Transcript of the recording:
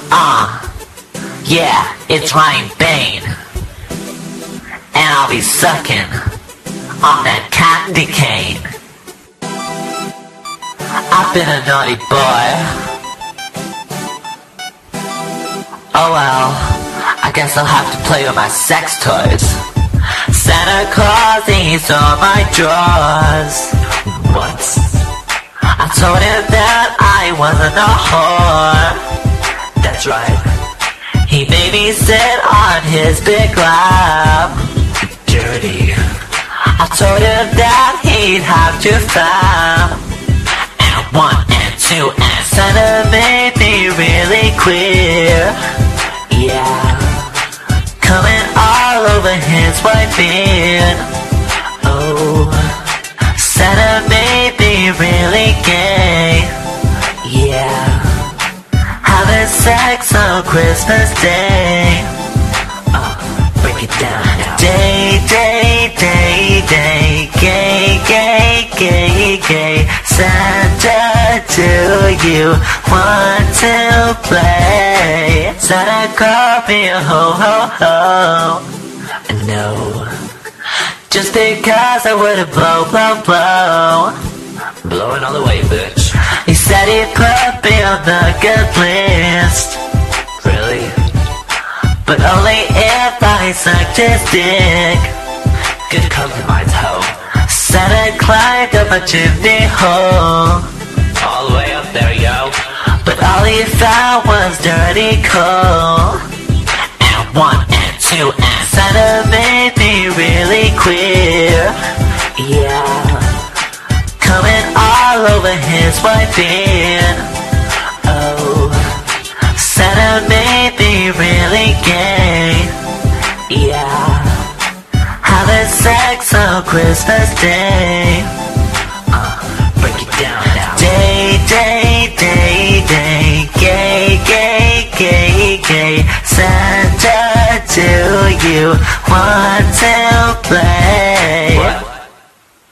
Yeah, it's Ryan Bain, and I'll be sucking on that candy cane. I've been a naughty boy. Oh well, I guess I'll have to play with my sex toys. Santa Claus, he's on my drawers. Once I told him that I wasn't a whore. That's right. He made me sit on his big lap. Dirty. I told him that he'd have to fap. And 1 and 2 and Santa made me really queer. Yeah. Coming all over his white beard. Oh, Santa made me really gay. Yeah. Having sex on Christmas Day. Break it down now. Day, day, day, day. Gay, gay, gay, gay. Santa, do you want to play? Santa called me a ho, ho, ho. No. Just because I would've blow, blow, blow. Blowing all the way, bitch. He said he'd put me on the good list. Really? But only if I sucked his dick. Good compromise, ho. Santa climbed up a chimney hole. All the way up there, yo. But all he found was dirty coal. And 1 and 2 and Santa made me really queer. Yeah. Coming all over his white beard. Oh, Santa made me really gay. Yeah. Having sex on Christmas Day. Break it down now. Day, day, day, day. Gay, gay, gay, gay. Santa, do you want to play?